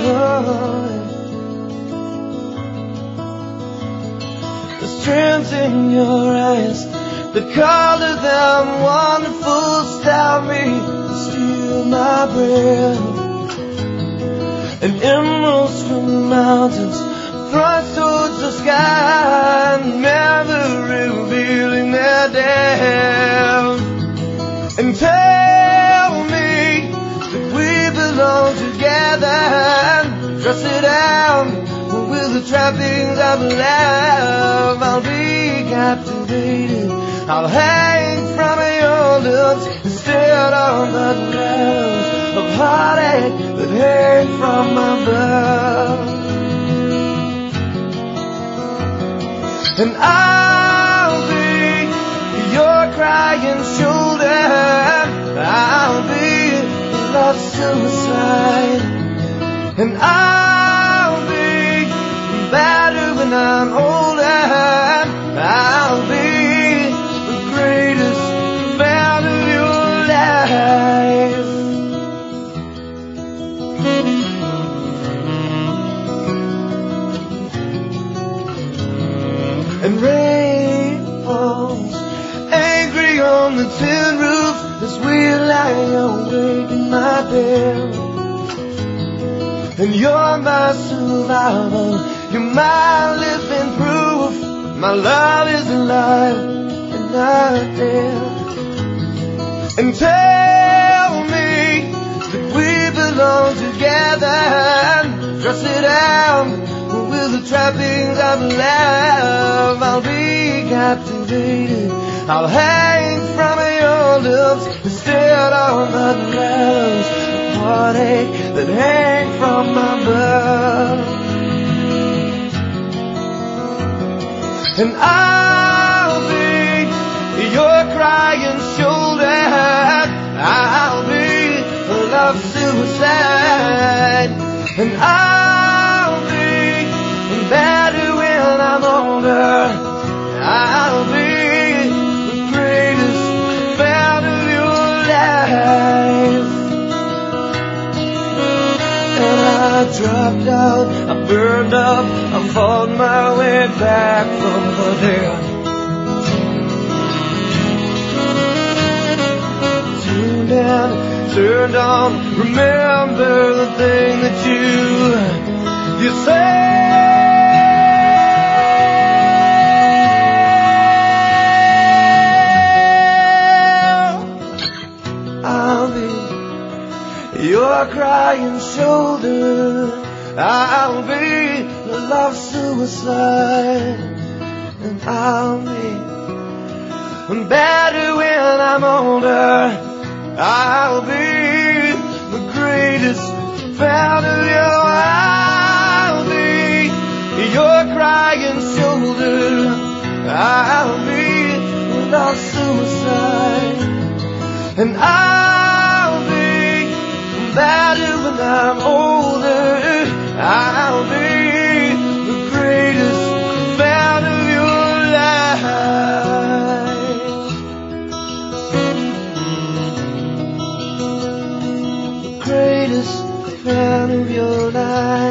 The strength in your eyes, the color them wonderful style me to steal my breath. And emeralds from the mountains thrust towards the sky, never revealing their depth. And tell me that we belong together. Dress it down with the trappings of love. I'll be captivated. I'll hang from your lips instead of the gallows of heartache that hang from my blood. And I'll be your crying shoulder. I'll be love's suicide. And I'll be better when I'm older. I'll be the greatest fan of your life. And rain falls angry on the tin roof as we lie awake in my bed. And you're my survival, you're my living proof. My love is alive and not dead. And tell me that we belong together. Dress it out with the trappings of love. I'll be captivated. I'll hang from your lips instead of the gallows of heartache that hang from my blood. And I'll be your crying shoulder. I'll be love's suicide. And I'll be better when I'm older. I'll be the greatest fan of your life. And I dropped out, I burned up, I fought my way back from the dead. Tuned in, turned on, remember the thing that you said. I'll be your crying shoulder. I'll be love's suicide. And I'll be better when I'm older. I'll be the greatest fan of you. I'll be your crying shoulder. I'll be love's suicide. And I'll be better when I'm older. I'll be the greatest fan of your life. The greatest fan of your life.